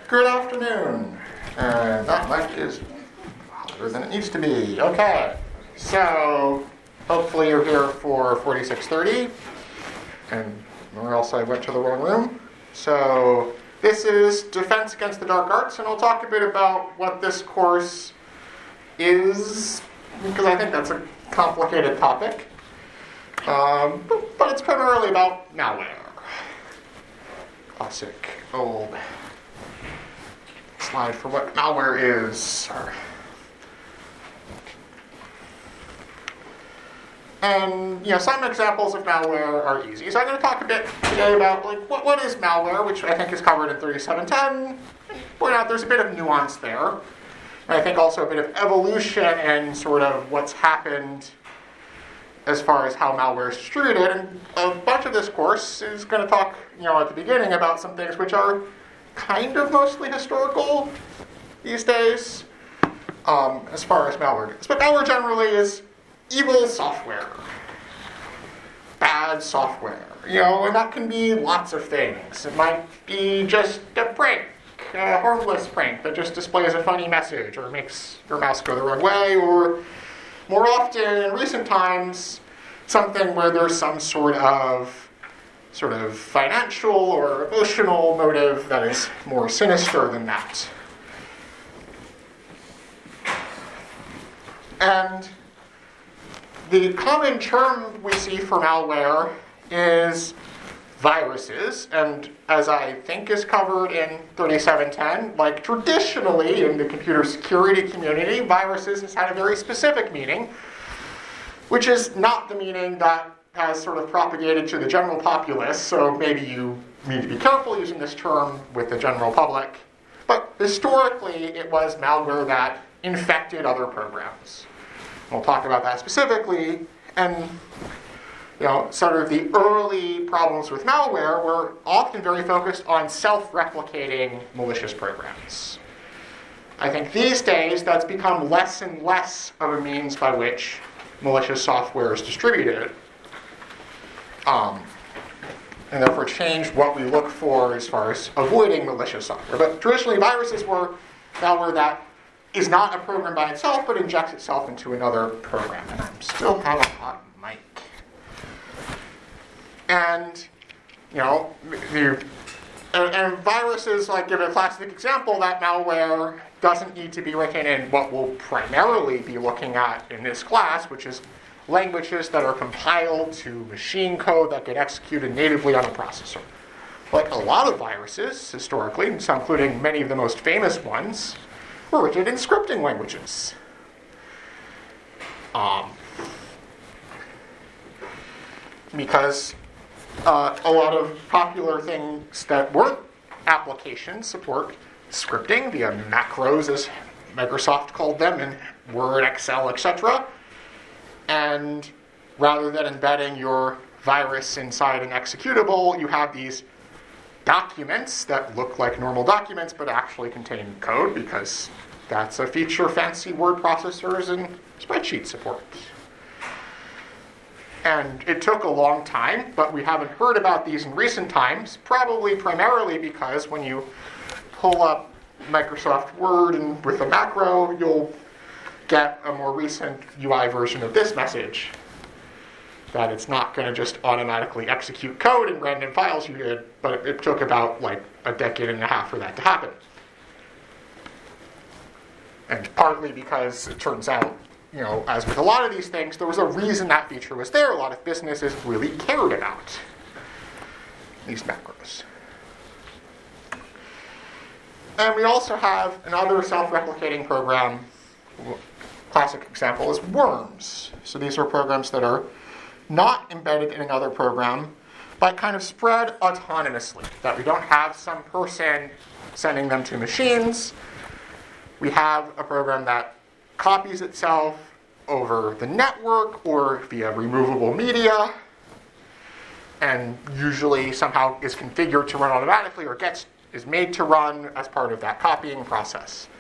Good afternoon. That mic is louder than it needs to be. Okay, so hopefully you're here for 4630. And or else I went to the wrong room. So this is Defense Against the Dark Arts, and I'll talk a bit about what this course is, because I think that's a complicated topic. But it's primarily about malware. Classic old slide for what malware is. And some examples of malware are easy. So I'm going to talk a bit today about what is malware, which I think is covered in 3710. Point out there's a bit of nuance there. And I think also a bit of evolution and sort of what's happened as far as how malware is distributed. And a bunch of this course is going to talk, at the beginning about some things which are kind of mostly historical these days, as far as malware goes. But malware generally is evil software, bad software, and that can be lots of things. It might be just a prank, a harmless prank that just displays a funny message or makes your mouse go the wrong way, or more often in recent times, something where there's some sort of financial or emotional motive that is more sinister than that. And the common term we see for malware is viruses, and as I think is covered in 3710, traditionally in the computer security community, viruses has had a very specific meaning, which is not the meaning that has sort of propagated to the general populace, so maybe you need to be careful using this term with the general public. But historically, it was malware that infected other programs. We'll talk about that specifically, and sort of the early problems with malware were often very focused on self-replicating malicious programs. I think these days that's become less and less of a means by which malicious software is distributed, and therefore changed what we look for as far as avoiding malicious software. But traditionally, viruses were malware that is not a program by itself, but injects itself into another program. And I still have a hot mic. And, and viruses, give a classic example, that malware doesn't need to be written in what we'll primarily be looking at in this class, which is languages that are compiled to machine code that get executed natively on a processor. Like a lot of viruses, historically, including many of the most famous ones, were written in scripting languages. Because a lot of popular things that weren't applications support scripting via macros, as Microsoft called them, in Word, Excel, etc. And rather than embedding your virus inside an executable, you have these documents that look like normal documents but actually contain code, because that's a feature fancy word processors and spreadsheets support. And it took a long time, but we haven't heard about these in recent times, probably primarily because when you pull up Microsoft Word and with a macro, you'll get a more recent UI version of this message, that it's not going to just automatically execute code in random files you did, but it took about a decade and a half for that to happen. And partly because it turns out, as with a lot of these things, there was a reason that feature was there. A lot of businesses really cared about these macros. And we also have another self-replicating program. Classic example is worms. So these are programs that are not embedded in another program, but kind of spread autonomously, that we don't have some person sending them to machines. We have a program that copies itself over the network or via removable media, and usually somehow is configured to run automatically or is made to run as part of that copying process.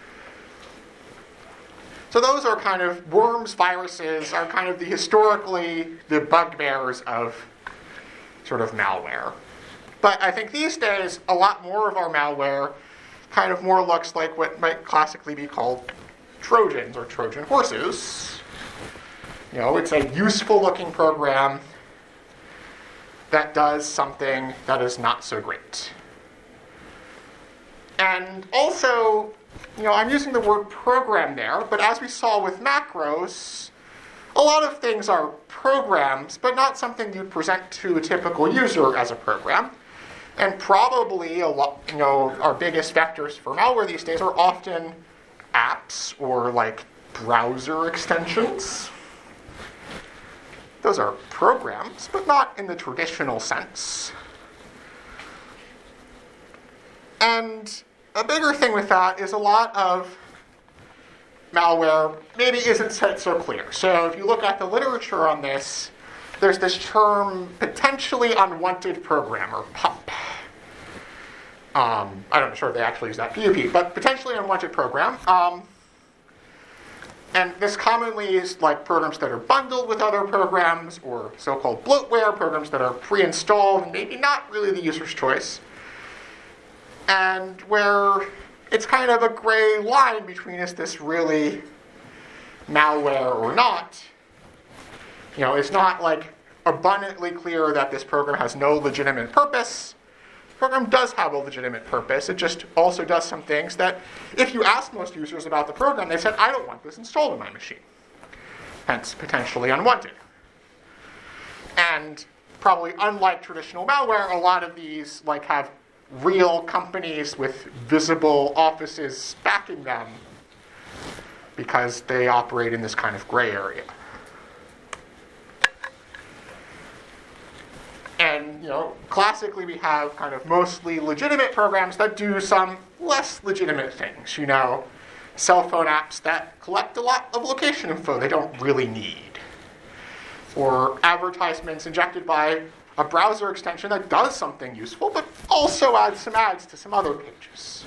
So those are kind of, worms, viruses are kind of historically the bugbears of sort of malware. But I think these days, a lot more of our malware kind of more looks like what might classically be called Trojans or Trojan horses. It's a useful-looking program that does something that is not so great. And also, I'm using the word program there, but as we saw with macros, a lot of things are programs, but not something you'd present to a typical user as a program. And probably our biggest vectors for malware these days are often apps or like browser extensions. Those are programs, but not in the traditional sense. And a bigger thing with that is a lot of malware maybe isn't set so clear. So if you look at the literature on this, there's this term potentially unwanted program, or PUP. I'm not sure if they actually use that, PUP, but potentially unwanted program. And this commonly is like programs that are bundled with other programs, or so-called bloatware, programs that are pre-installed and maybe not really the user's choice. And where it's kind of a gray line between is this really malware or not. It's not like abundantly clear that this program has no legitimate purpose. The program does have a legitimate purpose. It just also does some things that, if you ask most users about the program, they said, I don't want this installed on my machine. Hence, potentially unwanted. And probably unlike traditional malware, a lot of these have real companies with visible offices backing them because they operate in this kind of gray area. And, classically we have kind of mostly legitimate programs that do some less legitimate things. Cell phone apps that collect a lot of location info they don't really need. Or advertisements injected by a browser extension that does something useful, but also adds some ads to some other pages.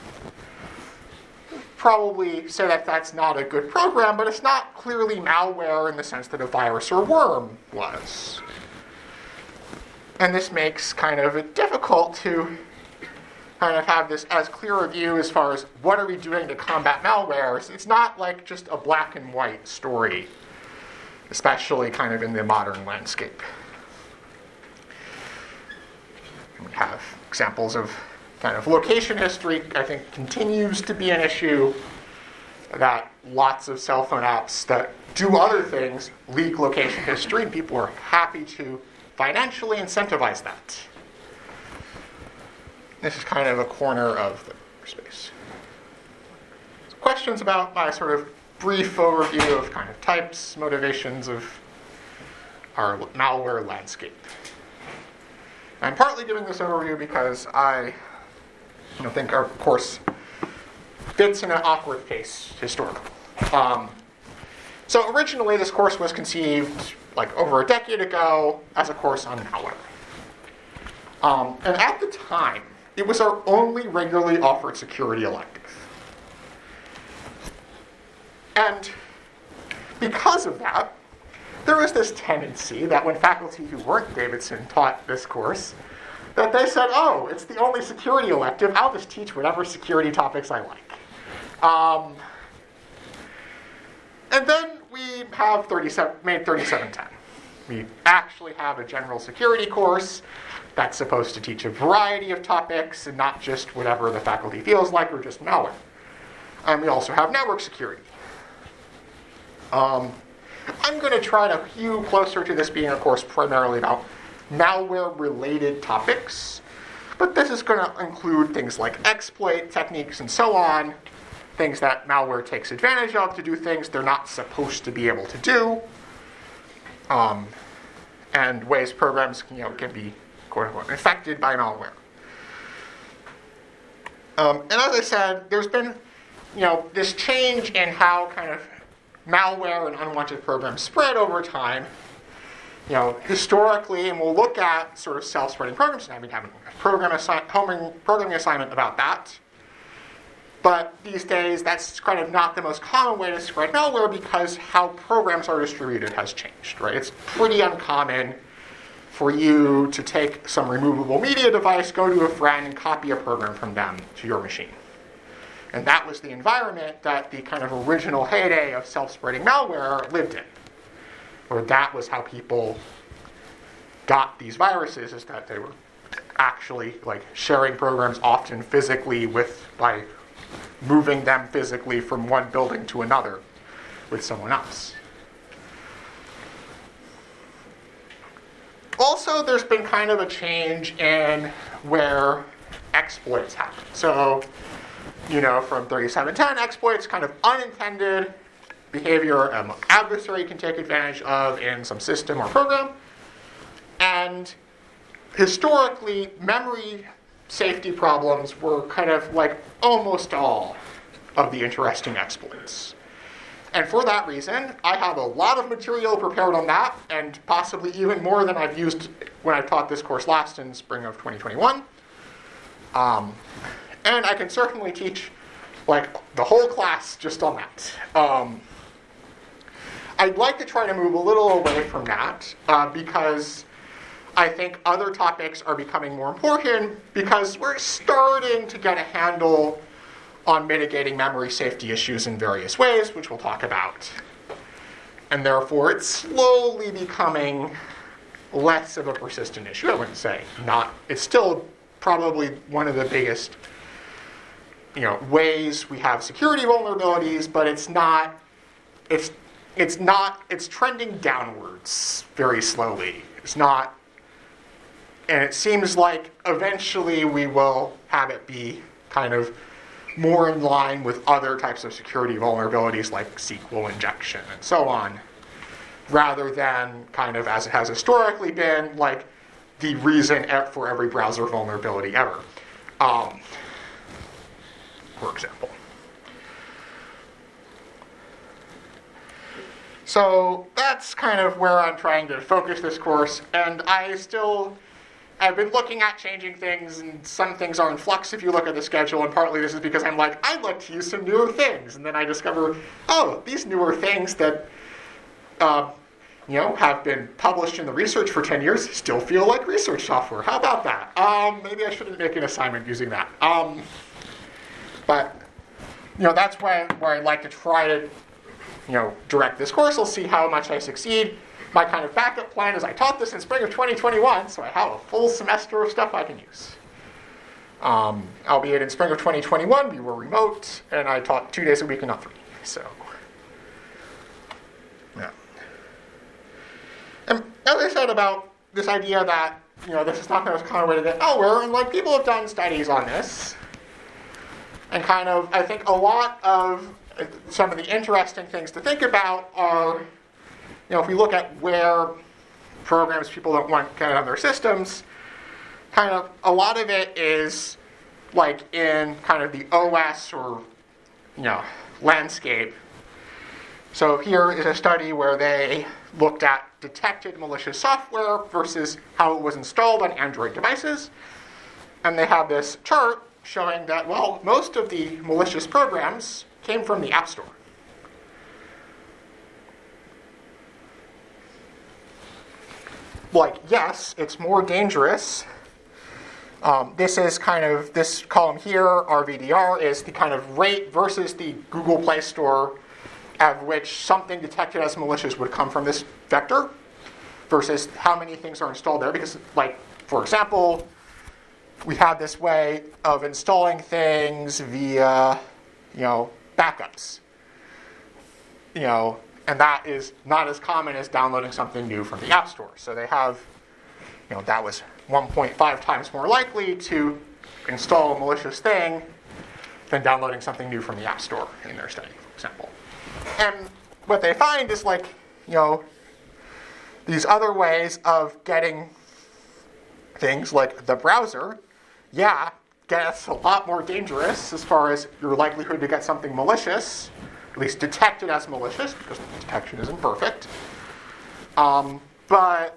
Probably say that that's not a good program, but it's not clearly malware in the sense that a virus or worm was. And this makes kind of it difficult to kind of have this as clear a view as far as what are we doing to combat malware. It's not like just a black and white story, especially kind of in the modern landscape. We have examples of kind of location history, I think, continues to be an issue, that lots of cell phone apps that do other things leak location history, and people are happy to financially incentivize that. This is kind of a corner of the space. So questions about my sort of brief overview of kind of types, motivations of our malware landscape. I'm partly giving this overview because I think our course fits in an awkward case historically. So originally this course was conceived over a decade ago as a course on malware. And at the time, it was our only regularly offered security elective. And because of that, there was this tendency that when faculty who weren't Davidson taught this course, that they said, oh, it's the only security elective, I'll just teach whatever security topics I like. And then we have made 3710. We actually have a general security course that's supposed to teach a variety of topics and not just whatever the faculty feels like or just malware. And we also have network security. I'm going to try to hew closer to this being a course primarily about malware-related topics, but this is going to include things like exploit techniques and so on, things that malware takes advantage of to do things they're not supposed to be able to do, and ways programs can be quote-unquote infected by malware. And as I said, there's been this change in how kind of malware and unwanted programs spread over time. Historically, and we'll look at sort of self-spreading programs, and I've been having a programming assignment about that. But these days, that's kind of not the most common way to spread malware because how programs are distributed has changed, right? It's pretty uncommon for you to take some removable media device, go to a friend, and copy a program from them to your machine. And that was the environment that the kind of original heyday of self-spreading malware lived in. Or that was how people got these viruses, is that they were actually like sharing programs often physically by moving them physically from one building to another with someone else. Also, there's been kind of a change in where exploits happen. So, from 3710, exploits, kind of unintended behavior an adversary can take advantage of in some system or program. And historically, memory safety problems were kind of like almost all of the interesting exploits. And for that reason, I have a lot of material prepared on that, and possibly even more than I've used when I taught this course last in spring of 2021. And I can certainly teach like the whole class just on that. I'd like to try to move a little away from that because I think other topics are becoming more important because we're starting to get a handle on mitigating memory safety issues in various ways, which we'll talk about. And therefore, it's slowly becoming less of a persistent issue. I wouldn't say not. It's still probably one of the biggest, ways we have security vulnerabilities, but it's not. It's trending downwards very slowly. It's not, and it seems like eventually we will have it be kind of more in line with other types of security vulnerabilities like SQL injection and so on, rather than kind of as it has historically been, like the reason for every browser vulnerability ever, for example. So that's kind of where I'm trying to focus this course, and I've been looking at changing things, and some things are in flux if you look at the schedule, and partly this is because I'm like, I'd like to use some newer things. And then I discover, these newer things that, have been published in the research for 10 years still feel like research software. How about that? Maybe I shouldn't make an assignment using that. But, that's where I'd like to try to, direct this course. I'll see how much I succeed. My kind of backup plan is I taught this in spring of 2021, so I have a full semester of stuff I can use. Albeit in spring of 2021, we were remote, and I taught 2 days a week and not 3. So, yeah. And as I said about this idea that, this is not the kind of way to get malware, and people have done studies on this. And kind of, I think a lot of some of the interesting things to think about are, if we look at where programs people don't want kind of on their systems, kind of a lot of it is in kind of the OS or, landscape. So here is a study where they looked at detected malicious software versus how it was installed on Android devices. And they have this chart showing that, most of the malicious programs came from the App Store. Yes, it's more dangerous. This column here, RVDR, is the kind of rate versus the Google Play Store at which something detected as malicious would come from this vector versus how many things are installed there. Because, for example, we have this way of installing things via, backups. And that is not as common as downloading something new from the App Store. So they have, that was 1.5 times more likely to install a malicious thing than downloading something new from the App Store in their study, for example. And what they find is these other ways of getting things like the browser, gets a lot more dangerous as far as your likelihood to get something malicious, at least detected as malicious, because detection isn't perfect. But,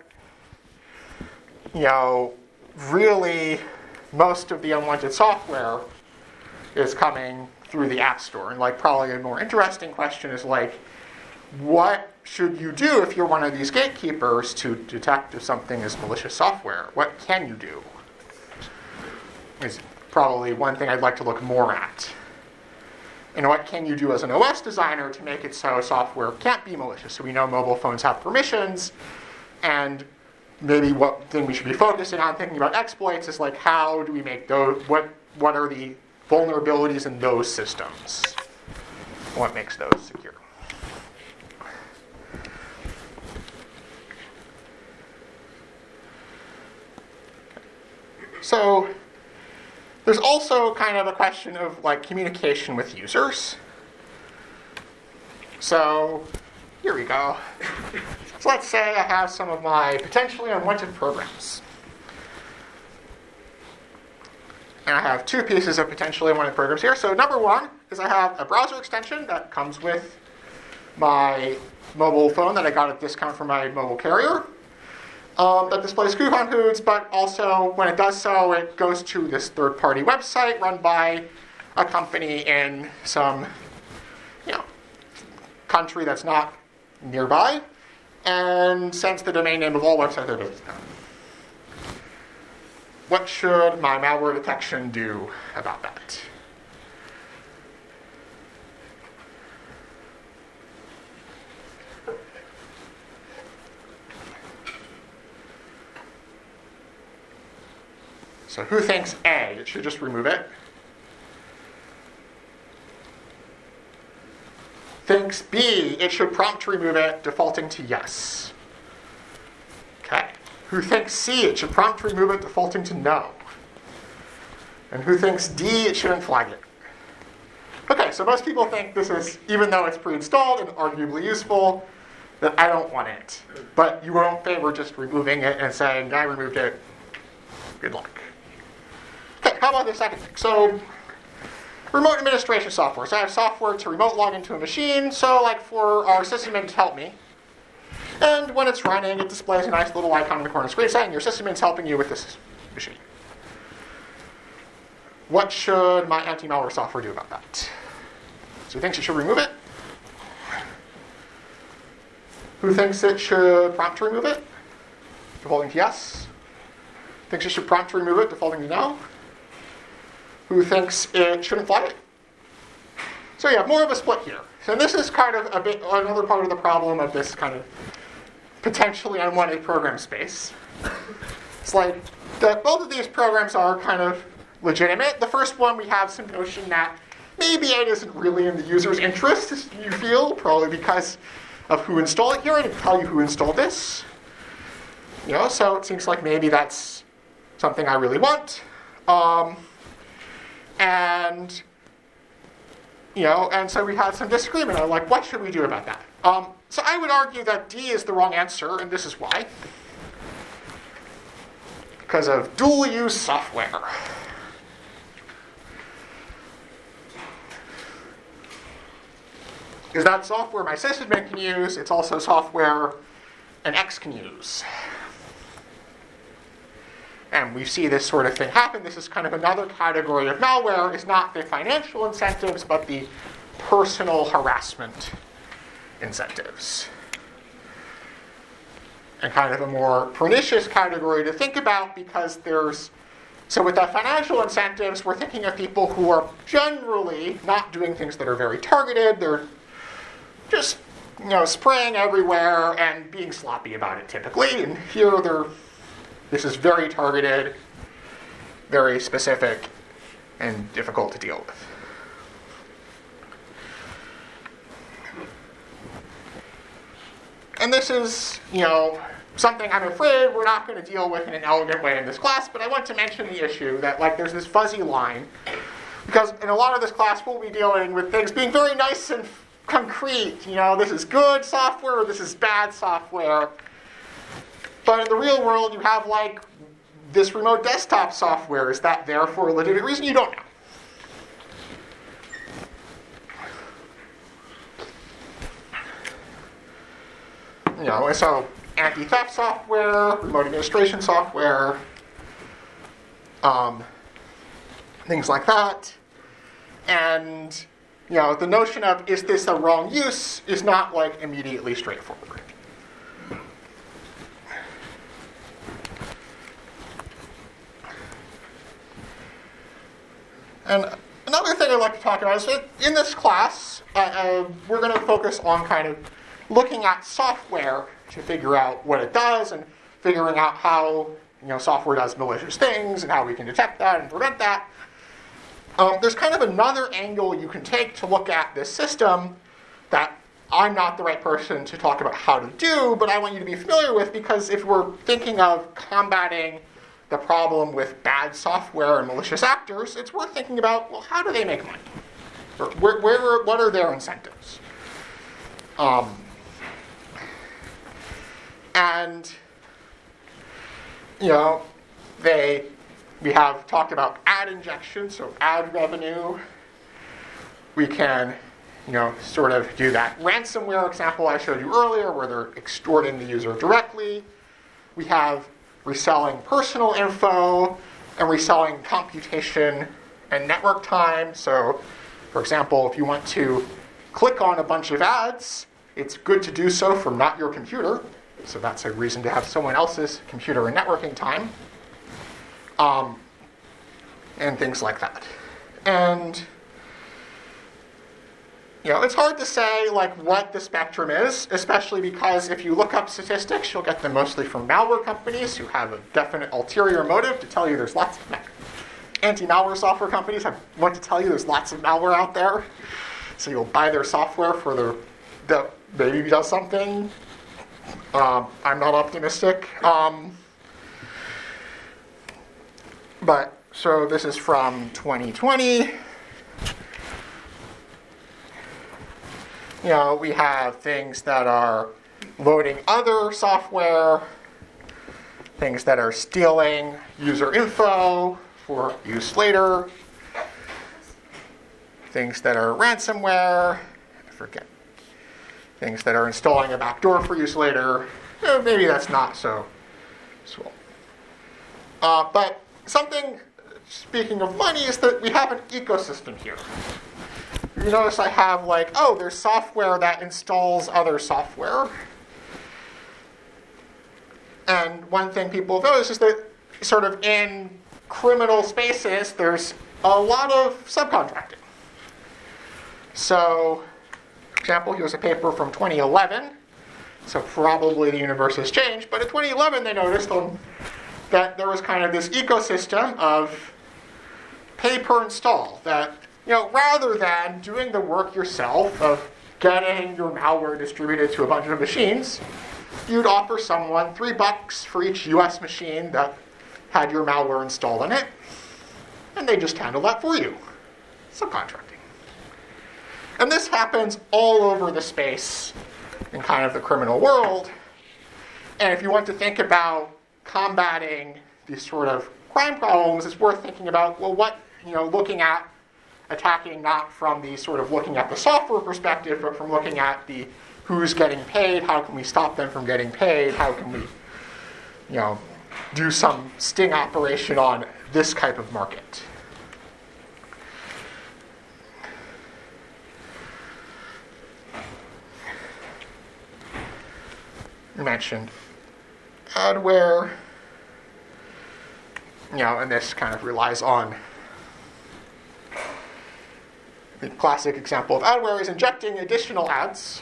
really, most of the unwanted software is coming through the App Store. And, probably a more interesting question is, what should you do if you're one of these gatekeepers to detect if something is malicious software? What can you do? Is probably one thing I'd like to look more at. And what can you do as an OS designer to make it so software can't be malicious? So we know mobile phones have permissions, and maybe what thing we should be focusing on thinking about exploits is like, how do we make those, what are the vulnerabilities in those systems? What makes those secure? So there's also kind of a question of like communication with users. So here we go. So let's say I have some of my potentially unwanted programs. And I have two pieces of potentially unwanted programs here. So number one is I have a browser extension that comes with my mobile phone that I got at a discount from my mobile carrier. That displays coupon codes, but also when it does so, it goes to this third-party website run by a company in some, country that's not nearby, and sends the domain name of all websites that it's done. What should my malware detection do about that? So who thinks A, it should just remove it? Thinks B, it should prompt to remove it, defaulting to yes. Okay. Who thinks C, it should prompt to remove it, defaulting to no? And who thinks D, it shouldn't flag it? Okay, so most people think this is, even though it's pre-installed and arguably useful, that I don't want it. But you won't favor just removing it and saying, I removed it, good luck. Okay, how about the second thing? So, remote administration software. So I have software to remote log into a machine, so like for our sysadmin to help me. And when it's running, it displays a nice little icon in the corner of the screen saying your sysadmin's helping you with this machine. What should my anti-malware software do about that? So who thinks it should remove it? Who thinks it should prompt to remove it? Defaulting to yes. Thinks it should prompt to remove it, defaulting to no. Who thinks it shouldn't flag it? So you have more of a split here. So this is kind of another part of the problem of this kind of potentially unwanted program space. It's like that both of these programs are kind of legitimate. The first one, we have some notion that maybe it isn't really in the user's interest, you feel, probably because of who installed it here. I didn't tell you who installed this. So it seems like maybe that's something I really want. And so we had some disagreement on like, what should we do about that? So I would argue that D is the wrong answer, and this is why. Because of dual-use software. Is that software my sysadmin can use? It's also software an X can use. And we see this sort of thing happen. This is kind of another category of malware. It's not the financial incentives, but the personal harassment incentives. And kind of a more pernicious category to think about because so with the financial incentives, we're thinking of people who are generally not doing things that are very targeted. They're just, spraying everywhere and being sloppy about it typically. And here this is very targeted, very specific, and difficult to deal with. And this is, something I'm afraid we're not going to deal with in an elegant way in this class, but I want to mention the issue that there's this fuzzy line. Because in a lot of this class, we'll be dealing with things being very nice and concrete. This is good software or this is bad software. But in the real world, you have this remote desktop software. Is that there for a legitimate reason? You don't know. And so anti-theft software, remote administration software, things like that. And, the notion of is this a wrong use is not immediately straightforward. And another thing I'd like to talk about is that in this class, we're going to focus on kind of looking at software to figure out what it does and figuring out how software does malicious things and how we can detect that and prevent that. There's kind of another angle you can take to look at this system that I'm not the right person to talk about how to do, but I want you to be familiar with, because if we're thinking of combating the problem with bad software and malicious actors, it's worth thinking about, well, how do they make money? Or what are their incentives? And, we have talked about ad injection, so ad revenue. We can, sort of do that ransomware example I showed you earlier, where they're extorting the user directly. We have reselling personal info and reselling computation and network time. So, for example, if you want to click on a bunch of ads, it's good to do so from not your computer. So that's a reason to have someone else's computer and networking time. And things like that. And, it's hard to say, what the spectrum is, especially because if you look up statistics, you'll get them mostly from malware companies who have a definite ulterior motive to tell you there's lots of anti-malware software companies want to tell you there's lots of malware out there. So you'll buy their software for that maybe does something. I'm not optimistic. So this is from 2020. We have things that are loading other software, things that are stealing user info for use later, things that are ransomware, things that are installing a backdoor for use later. Maybe that's not so useful. But something, speaking of money, is that we have an ecosystem here. You notice I have there's software that installs other software. And one thing people have noticed is that sort of in criminal spaces, there's a lot of subcontracting. So, for example, here's a paper from 2011. So probably the universe has changed. But in 2011, they noticed that there was kind of this ecosystem of pay per install that, rather than doing the work yourself of getting your malware distributed to a bunch of machines, you'd offer someone $3 for each US machine that had your malware installed on it, and they just handle that for you. Subcontracting. And this happens all over the space in kind of the criminal world. And if you want to think about combating these sort of crime problems, it's worth thinking about, looking at attacking not from the sort of looking at the software perspective, but from looking at the who's getting paid, how can we stop them from getting paid, how can we, do some sting operation on this type of market. You mentioned adware, and this kind of relies on the classic example of adware is injecting additional ads,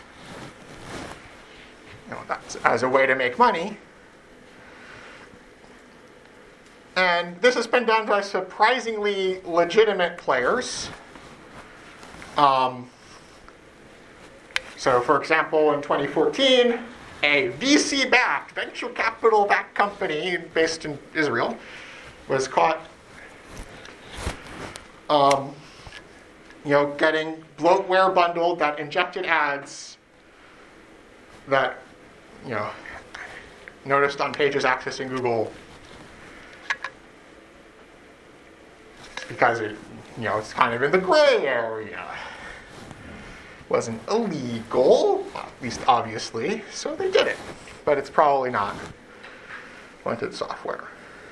that's as a way to make money. And this has been done by surprisingly legitimate players. So, for example, in 2014, a VC-backed, venture capital-backed company based in Israel was caught, getting bloatware bundled that injected ads that, noticed on pages accessing Google because it's kind of in the gray area. Wasn't illegal, at least obviously, so they did it. But it's probably not wanted software.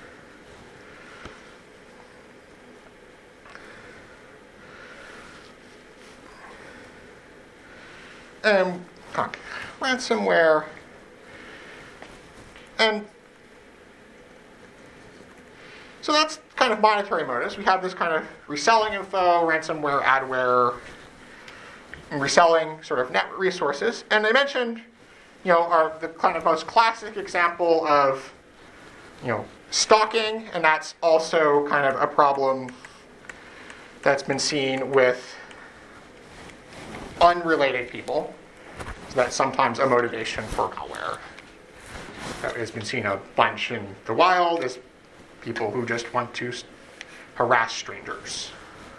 Ransomware. And so that's kind of monetary motives. We have this kind of reselling info, ransomware, adware, and reselling sort of net resources. And I mentioned, are the kind of most classic example of, stalking, and that's also kind of a problem that's been seen with unrelated people. So that's sometimes a motivation for malware. That has been seen a bunch in the wild is people who just want to harass strangers.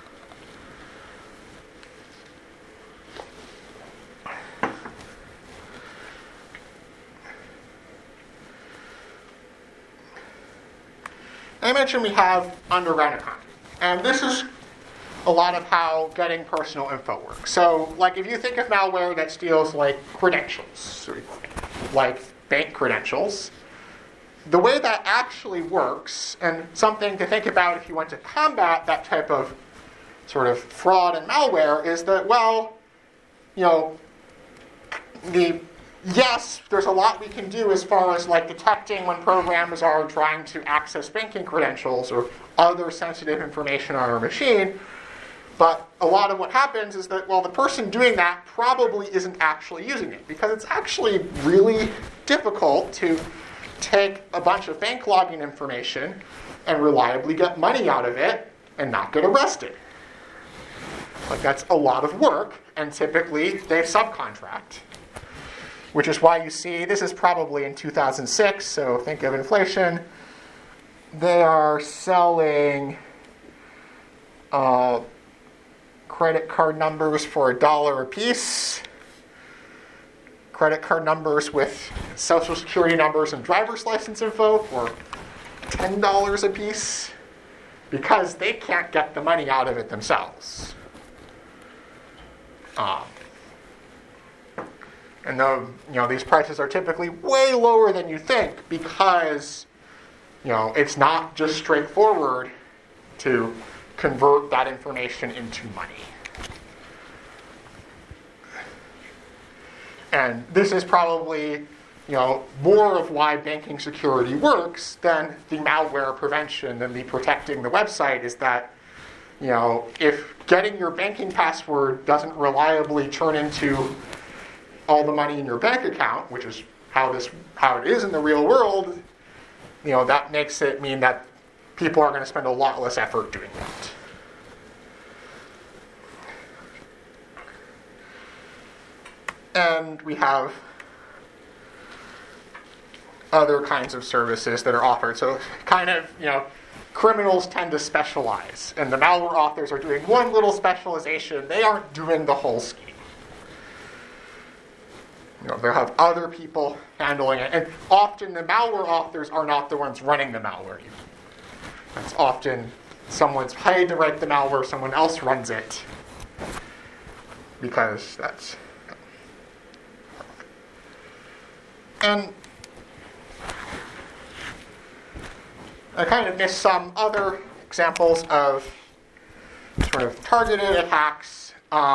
I mentioned we have underground economy. And this is a lot of how getting personal info works. So, if you think of malware that steals, credentials, like bank credentials, the way that actually works, and something to think about if you want to combat that type of sort of fraud and malware, is that, yes, there's a lot we can do as far as detecting when programs are trying to access banking credentials or other sensitive information on our machine. But a lot of what happens is that, the person doing that probably isn't actually using it, because it's actually really difficult to take a bunch of bank login information and reliably get money out of it and not get arrested. That's a lot of work, and typically they subcontract. Which is why you see, this is probably in 2006, so think of inflation. They are selling credit card numbers for $1 a piece, credit card numbers with social security numbers and driver's license info for $10 a piece, because they can't get the money out of it themselves. And though, these prices are typically way lower than you think, because, it's not just straightforward to convert that information into money. And this is probably, more of why banking security works than the malware prevention and the protecting the website, is that, if getting your banking password doesn't reliably turn into all the money in your bank account, which is how it is in the real world, that makes it mean that people are going to spend a lot less effort doing that. And we have other kinds of services that are offered. So criminals tend to specialize, and the malware authors are doing one little specialization. They aren't doing the whole scheme. They'll have other people handling it. And often the malware authors are not the ones running the malware. It's often someone's paid to write the malware, someone else runs it. Because that's... And I kind of missed some other examples of sort of targeted attacks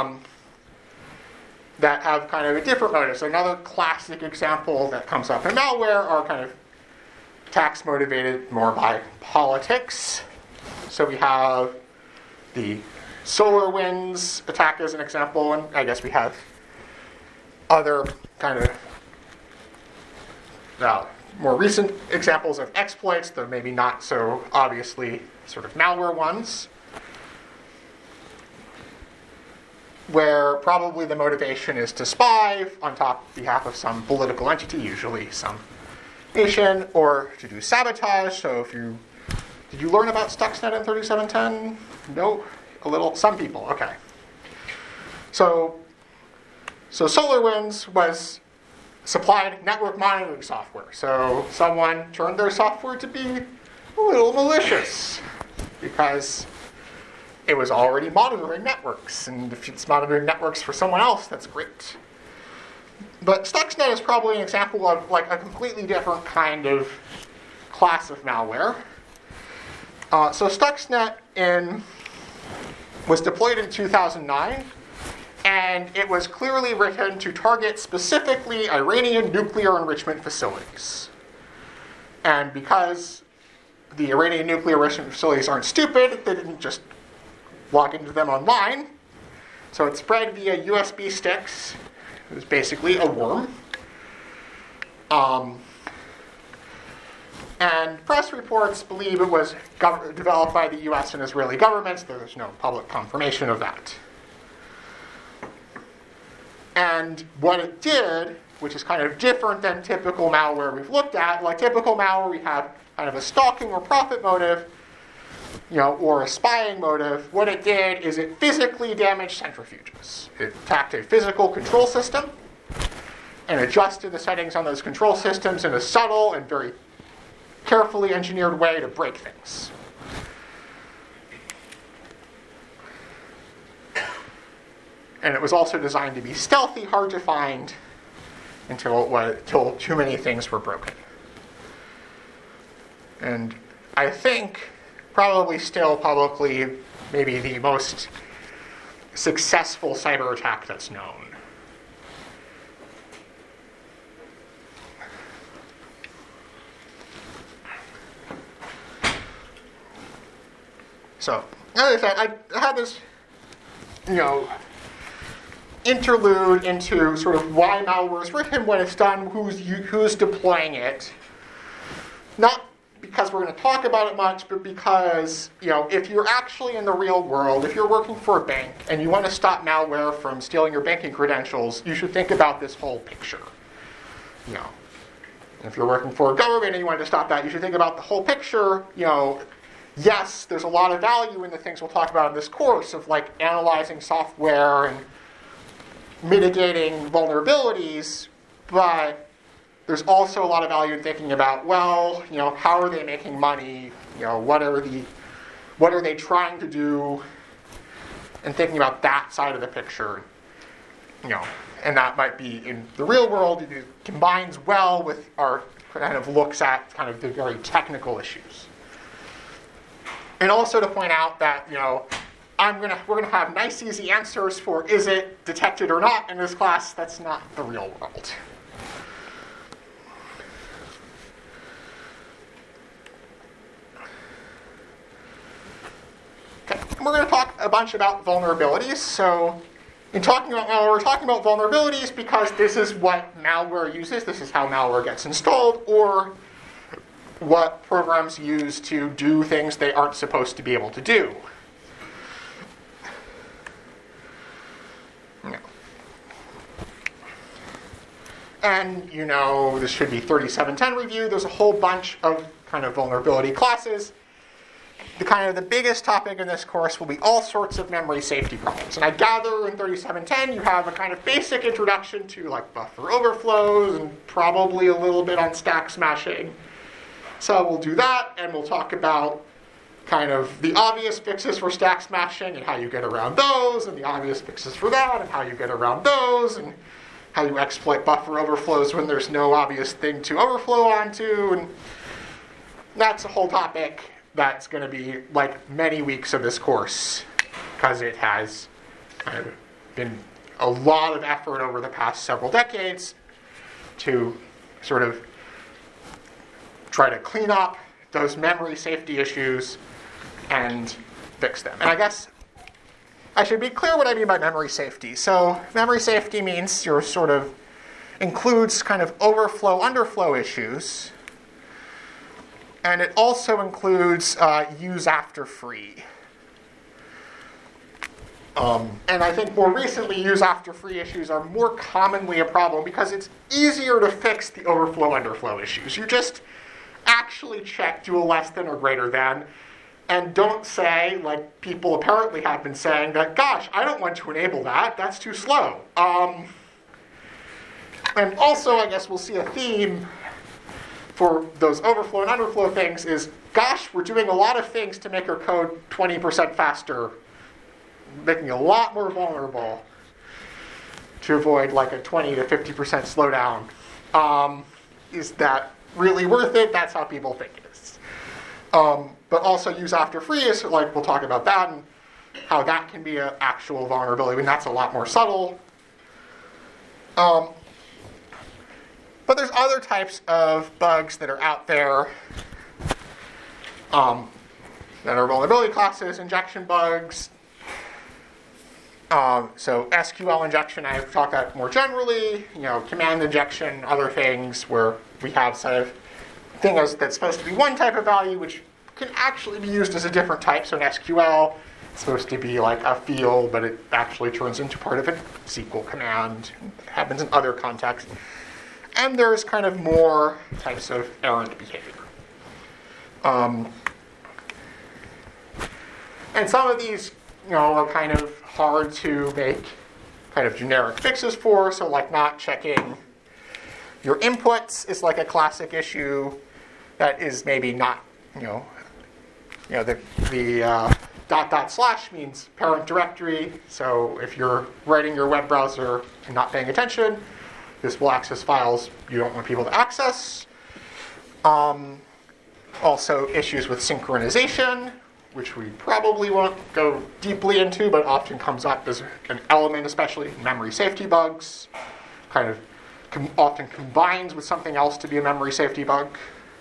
that have kind of a different motive. So another classic example that comes up in malware are kind of attacks motivated more by politics. So we have the SolarWinds attack as an example, and I guess we have other kind of more recent examples of exploits, though maybe not so obviously sort of malware ones, where probably the motivation is to spy on behalf of some political entity, usually some nation, or to do sabotage. So did you learn about Stuxnet in 3710? No? A little? Some people, okay. So SolarWinds was supplied network monitoring software. So someone turned their software to be a little malicious, because it was already monitoring networks, and if it's monitoring networks for someone else, that's great. But Stuxnet is probably an example of a completely different kind of class of malware. So Stuxnet was deployed in 2009, and it was clearly written to target specifically Iranian nuclear enrichment facilities. And because the Iranian nuclear enrichment facilities aren't stupid. They didn't just log into them online. So it spread via USB sticks. It was basically a worm. And press reports believe it was developed by the US and Israeli governments, though there's no public confirmation of that. And what it did, which is kind of different than typical malware we've looked at, like typical malware, we have kind of a stalking or profit motive, or a spying motive. What it did is it physically damaged centrifuges. It attacked a physical control system and adjusted the settings on those control systems in a subtle and very carefully engineered way to break things. And it was also designed to be stealthy, hard to find, until too many things were broken. And I think probably still publicly maybe the most successful cyber attack that's known. So, as I said, I had this, interlude into sort of why malware is written, what it's done, who's deploying it. Not because we're going to talk about it much, but because, if you're actually in the real world, if you're working for a bank and you want to stop malware from stealing your banking credentials, you should think about this whole picture. If you're working for a government and you want to stop that, you should think about the whole picture. Yes, there's a lot of value in the things we'll talk about in this course of like analyzing software and mitigating vulnerabilities, but there's also a lot of value in thinking about, how are they making money? What are they trying to do? And thinking about that side of the picture, and that might be in the real world. It combines well with our kind of looks at kind of the very technical issues. And also to point out that, we're gonna have nice, easy answers for is it detected or not in this class. That's not the real world. Okay, we're going to talk a bunch about vulnerabilities. So, in talking about malware, we're talking about vulnerabilities because this is what malware uses. This is how malware gets installed, or what programs use to do things they aren't supposed to be able to do. And this should be 3710 review. There's a whole bunch of kind of vulnerability classes. The biggest topic in this course will be all sorts of memory safety problems. And I gather in 3710 you have a kind of basic introduction to like buffer overflows and probably a little bit on stack smashing. So we'll do that, and we'll talk about kind of the obvious fixes for stack smashing and how you get around those, and the obvious fixes for that and how you get around those, and how you exploit buffer overflows when there's no obvious thing to overflow onto. And that's a whole topic that's going to be like many weeks of this course, because it has kind of been a lot of effort over the past several decades to sort of try to clean up those memory safety issues and fix them. And I guess I should be clear what I mean by memory safety. So memory safety means includes kind of overflow, underflow issues. And it also includes use after free. And I think more recently, use after free issues are more commonly a problem because it's easier to fix the overflow, underflow issues. You just actually check, do a less than or greater than, and don't say, like people apparently have been saying, that, gosh, I don't want to enable that. That's too slow. And also, I guess we'll see a theme for those overflow and underflow things is, gosh, we're doing a lot of things to make our code 20% faster, making it a lot more vulnerable to avoid like a 20 to 50% slowdown. Is that really worth it? That's how people think it is. But also use after free is, like, we'll talk about that and how that can be an actual vulnerability. I mean, that's a lot more subtle. But there's other types of bugs that are out there Then our vulnerability classes, injection bugs. So SQL injection, I've talked about more generally. Command injection, other things where we have sort of thing that's supposed to be one type of value, which can actually be used as a different type. So in SQL, it's supposed to be like a field, but it actually turns into part of a SQL command. It happens in other contexts. And there's kind of more types of errant behavior. And some of these, are kind of hard to make kind of generic fixes for. So like not checking your inputs is like a classic issue that is maybe not, the // means parent directory. So if you're writing your web browser and not paying attention, this will access files you don't want people to access. Also issues with synchronization, which we probably won't go deeply into, but often comes up as an element, especially memory safety bugs. Kind of often combines with something else to be a memory safety bug.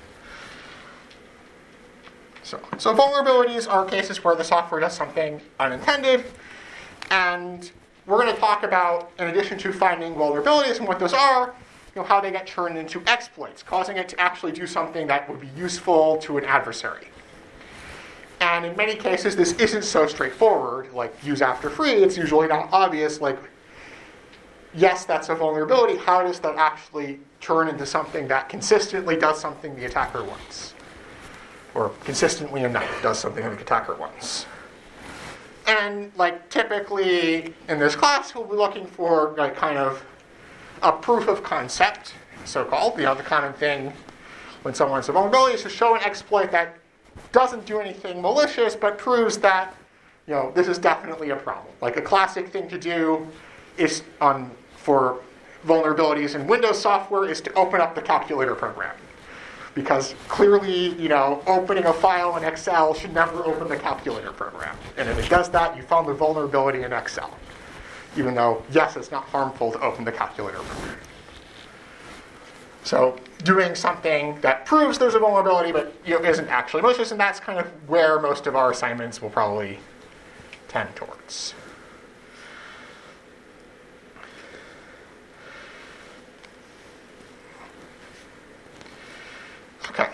So vulnerabilities are cases where the software does something unintended, and we're going to talk about, in addition to finding vulnerabilities and what those are, how they get turned into exploits, causing it to actually do something that would be useful to an adversary. And in many cases, this isn't so straightforward, like use after free. It's usually not obvious, like, yes, that's a vulnerability. How does that actually turn into something that consistently does something the attacker wants? Or consistently enough does something the attacker wants? And like typically in this class, we'll be looking for like kind of a proof of concept, so-called. The common thing when someone has a vulnerability is to show an exploit that doesn't do anything malicious, but proves that this is definitely a problem. Like a classic thing to do is for vulnerabilities in Windows software is to open up the calculator program. Because clearly, opening a file in Excel should never open the calculator program. And if it does that, you found the vulnerability in Excel. Even though, yes, it's not harmful to open the calculator program. So doing something that proves there's a vulnerability but isn't actually malicious, and that's kind of where most of our assignments will probably tend towards. Okay.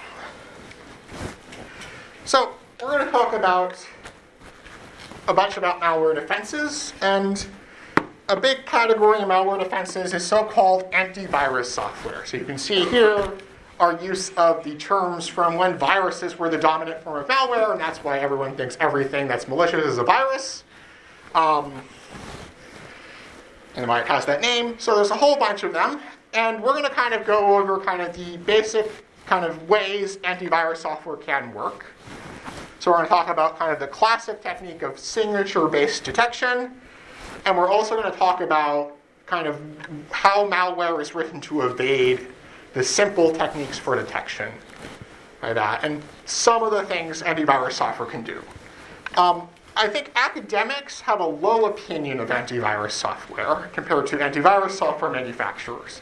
So we're going to talk about a bunch about malware defenses, and a big category of malware defenses is so-called antivirus software. So you can see here our use of the terms from when viruses were the dominant form of malware, and that's why everyone thinks everything that's malicious is a virus. And why it has that name. So there's a whole bunch of them, and we're going to kind of go over kind of the basic kind of ways antivirus software can work. So we're going to talk about kind of the classic technique of signature-based detection, and we're also going to talk about kind of how malware is written to evade the simple techniques for detection, like that, and some of the things antivirus software can do. I think academics have a low opinion of antivirus software compared to antivirus software manufacturers.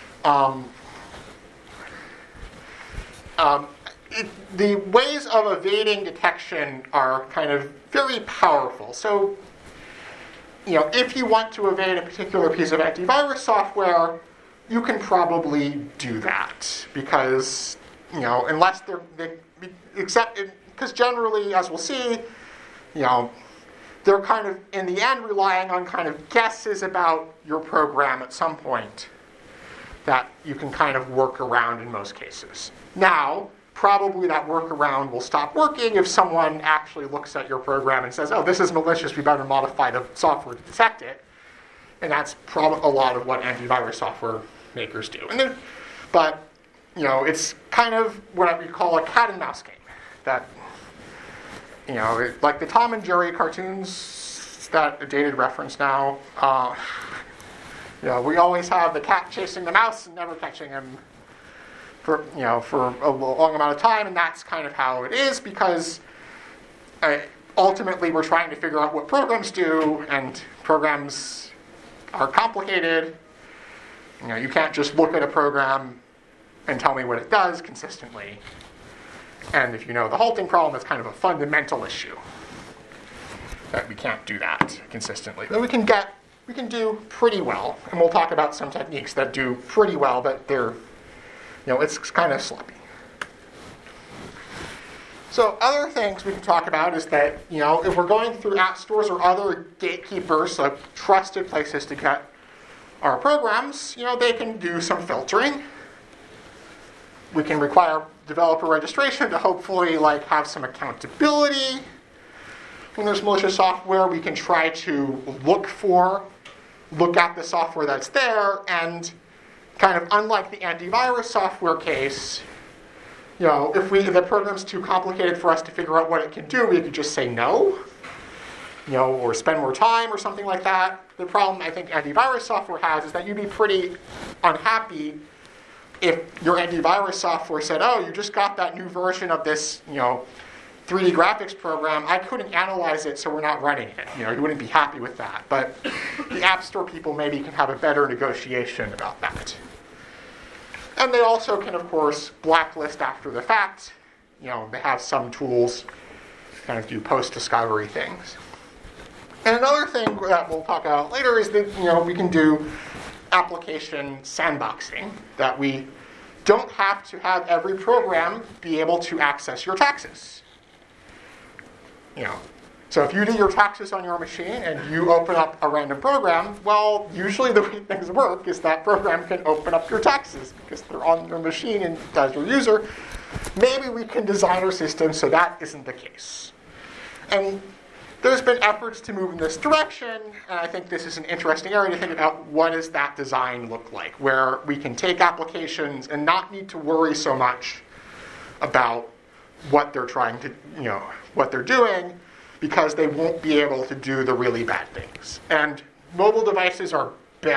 The ways of evading detection are kind of very powerful. So, if you want to evade a particular piece of antivirus software, you can probably do that because, unless because generally, as we'll see, they're kind of, in the end, relying on kind of guesses about your program at some point that you can kind of work around in most cases. Now, probably that workaround will stop working if someone actually looks at your program and says, oh, this is malicious, we better modify the software to detect it. And that's probably a lot of what antivirus software makers do. But it's kind of what we call a cat and mouse game. That, like the Tom and Jerry cartoons, that a dated reference now. We always have the cat chasing the mouse and never catching him for a long amount of time, and that's kind of how it is because ultimately we're trying to figure out what programs do, and programs are complicated. You can't just look at a program and tell me what it does consistently. And if you know the halting problem, it's kind of a fundamental issue. That we can't do that consistently. But we can do pretty well. And we'll talk about some techniques that do pretty well, but they're, it's kind of sloppy. So other things we can talk about is that, if we're going through app stores or other gatekeepers, like trusted places to get our programs, they can do some filtering. We can require developer registration to hopefully have some accountability. When there's malicious software, we can try to look at the software that's there, and kind of unlike the antivirus software case, if the program's too complicated for us to figure out what it can do, we could just say no, or spend more time or something like that. The problem I think antivirus software has is that you'd be pretty unhappy if your antivirus software said, oh, you just got that new version of this, 3D graphics program. I couldn't analyze it, so we're not running it. You wouldn't be happy with that. But the App Store people maybe can have a better negotiation about that. And they also can, of course, blacklist after the fact. They have some tools to kind of do post-discovery things. And another thing that we'll talk about later is that, we can do application sandboxing, that we don't have to have every program be able to access your taxes. So if you do your taxes on your machine and you open up a random program, well, usually the way things work is that program can open up your taxes because they're on your machine and as your user. Maybe we can design our system so that isn't the case. And there's been efforts to move in this direction, and I think this is an interesting area to think about what does that design look like, where we can take applications and not need to worry so much about what they're trying to, what they're doing, because they won't be able to do the really bad things. And mobile OSs are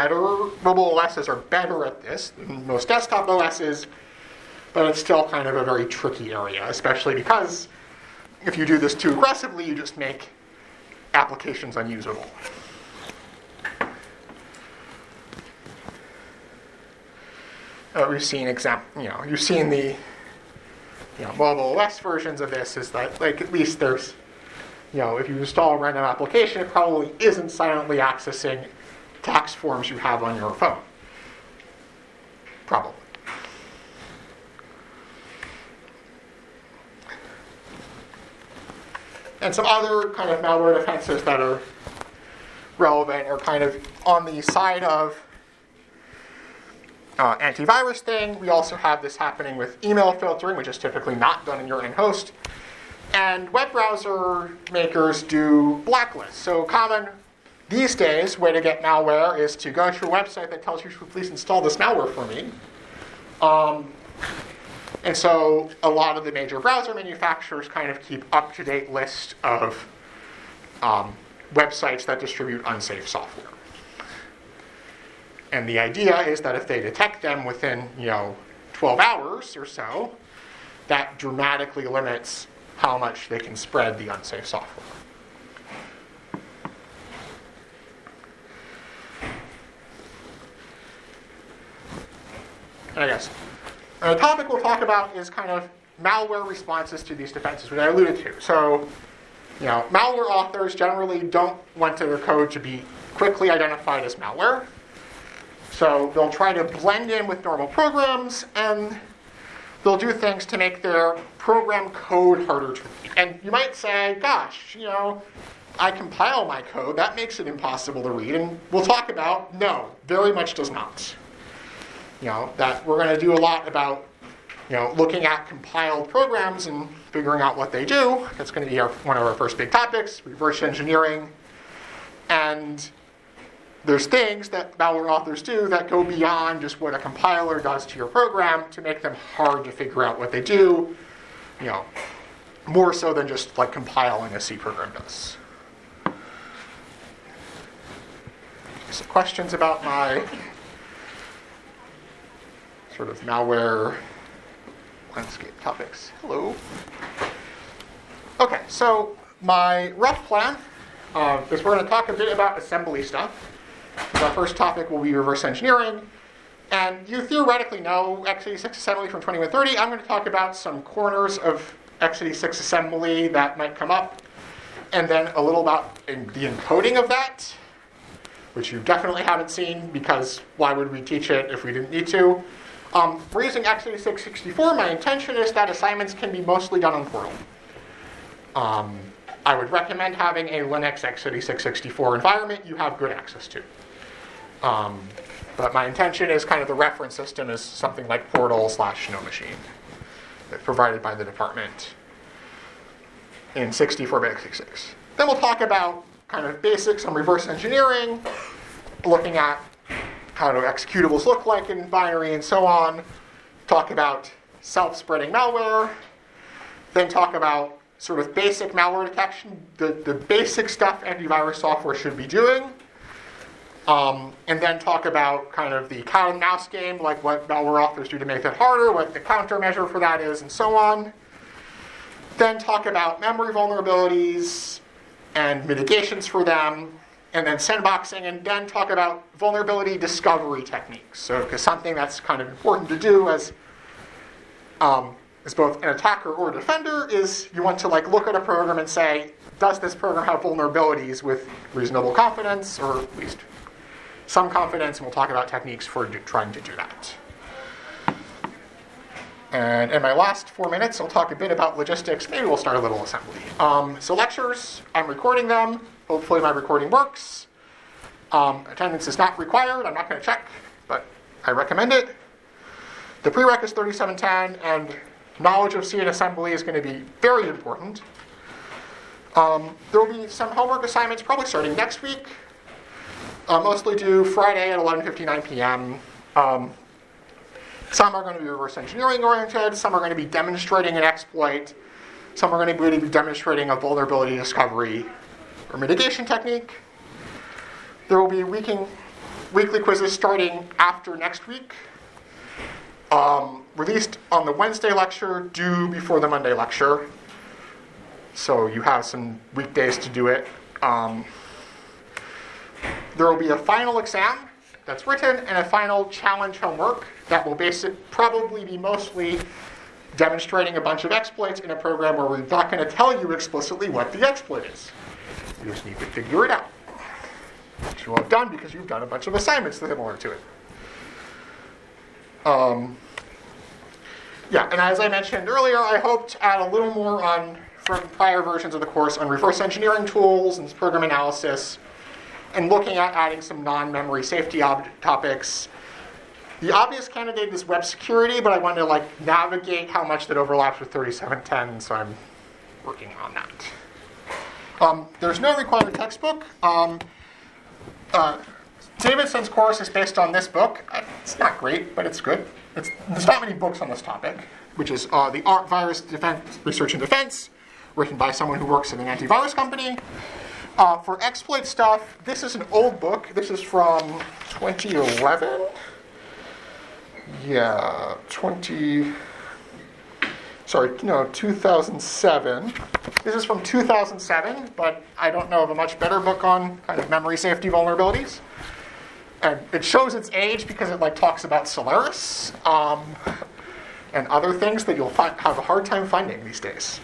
better at this than most desktop OSs, but it's still kind of a very tricky area, especially because if you do this too aggressively, you just make applications unusable. We've seen you've seen the mobile OS versions of this. Is that at least there's if you install a random application, it probably isn't silently accessing tax forms you have on your phone. Probably. And some other kind of malware defenses that are relevant are kind of on the side of antivirus thing. We also have this happening with email filtering, which is typically not done in your own host. And web browser makers do blacklists. So common these days way to get malware is to go to a website that tells you, please install this malware for me. And so a lot of the major browser manufacturers kind of keep up-to-date list of websites that distribute unsafe software. And the idea is that if they detect them within 12 hours or so, that dramatically limits how much they can spread the unsafe software. And I guess a topic we'll talk about is kind of malware responses to these defenses, which I alluded to. So, malware authors generally don't want their code to be quickly identified as malware. So they'll try to blend in with normal programs, and they'll do things to make their program code harder to read. And you might say, gosh, I compile my code. That makes it impossible to read. And we'll talk about, no, very much does not. That we're going to do a lot about, looking at compiled programs and figuring out what they do. That's going to be one of our first big topics, reverse engineering. And there's things that malware authors do that go beyond just what a compiler does to your program to make them hard to figure out what they do, more so than just like compiling a C program does. Some questions about my sort of malware landscape topics. Hello. Okay, so my rough plan is we're going to talk a bit about assembly stuff. So our first topic will be reverse engineering. And you theoretically know x86 assembly from 2130. I'm going to talk about some corners of x86 assembly that might come up, and then a little about the encoding of that, which you definitely haven't seen, because why would we teach it if we didn't need to? For using x86-64, my intention is that assignments can be mostly done on Portal. I would recommend having a Linux x86-64 environment you have good access to. But my intention is kind of the reference system is something like Portal/NoMachine, provided by the department in 64-bit x86. Then we'll talk about kind of basics on reverse engineering, looking at how do executables look like in binary and so on, talk about self-spreading malware, then talk about sort of basic malware detection, the basic stuff antivirus software should be doing, and then talk about kind of the cat and mouse game, like what malware authors do to make it harder, what the countermeasure for that is, and so on. Then talk about memory vulnerabilities and mitigations for them, and then sandboxing, and then talk about vulnerability discovery techniques. So, because something that's kind of important to do as both an attacker or a defender is you want to look at a program and say, does this program have vulnerabilities with reasonable confidence, or at least some confidence, and we'll talk about techniques for trying to do that. And in my last 4 minutes, I'll talk a bit about logistics. Maybe we'll start a little assembly. So lectures, I'm recording them. Hopefully my recording works. Attendance is not required. I'm not going to check, but I recommend it. The prereq is 3710, and knowledge of C and assembly is going to be very important. There will be some homework assignments probably starting next week. Mostly due Friday at 11:59 p.m. Some are going to be reverse engineering oriented. Some are going to be demonstrating an exploit. Some are going to be demonstrating a vulnerability discovery or mitigation technique. There will be weekly quizzes starting after next week. Released on the Wednesday lecture, due before the Monday lecture. So you have some weekdays to do it. There will be a final exam that's written and a final challenge homework that will probably be mostly demonstrating a bunch of exploits in a program where we're not going to tell you explicitly what the exploit is. You just need to figure it out. Which you will have done because you've done a bunch of assignments similar to it. And as I mentioned earlier, I hope to add a little more from prior versions of the course on reverse engineering tools and program analysis, and looking at adding some non-memory safety topics. The obvious candidate is web security, but I want to navigate how much that overlaps with 3710, so I'm working on that. There's no required textbook. Davidson's course is based on this book. It's not great, but it's good. There's not many books on this topic, which is the Art Virus Research and Defense, written by someone who works in an antivirus company. For exploit stuff, this is an old book. This is from 2011. 2007. This is from 2007, but I don't know of a much better book on kind of memory safety vulnerabilities. And it shows its age because it talks about Solaris and other things that you'll have a hard time finding these days.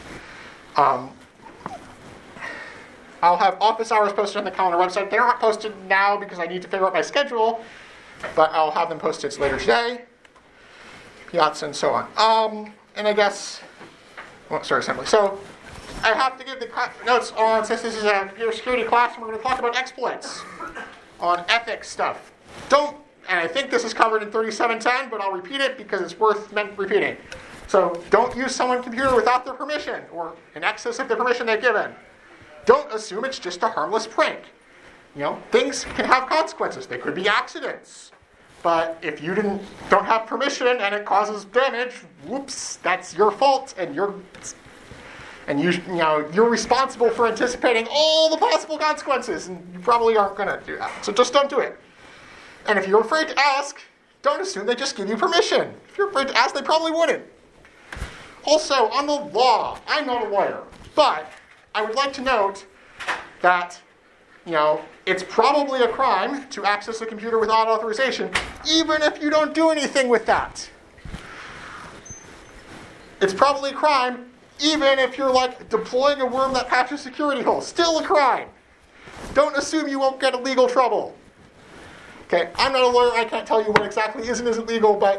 I'll have office hours posted on the calendar website. They're not posted now because I need to figure out my schedule, but I'll have them posted later today. Piazza and so on. And I guess, assembly. So I have to give the notes on, since this is a computer security class, and we're going to talk about exploits on ethics stuff. And I think this is covered in 3710, but I'll repeat it because it's worth repeating. So don't use someone's computer without their permission or in excess of the permission they've given. Don't assume it's just a harmless prank. Things can have consequences. They could be accidents. But if you don't have permission and it causes damage, whoops, that's your fault, and you're responsible for anticipating all the possible consequences, and you probably aren't going to do that. So just don't do it. And if you're afraid to ask, don't assume they just give you permission. If you're afraid to ask, they probably wouldn't. Also, on the law, I'm not a lawyer, but I would like to note that, it's probably a crime to access a computer without authorization, even if you don't do anything with that. It's probably a crime Even if you're like deploying a worm that patches security holes, still a crime. Don't assume you won't get in legal trouble. Okay, I'm not a lawyer, I can't tell you what exactly is and isn't legal, but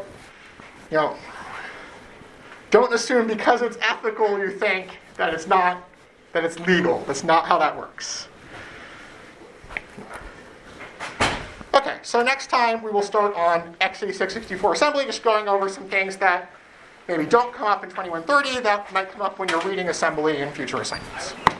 don't assume because it's ethical you think that it's legal. That's not how that works. Okay, so next time we will start on x86-64 assembly, just going over some things that maybe don't come up in 2130 that might come up when you're reading assembly in future assignments.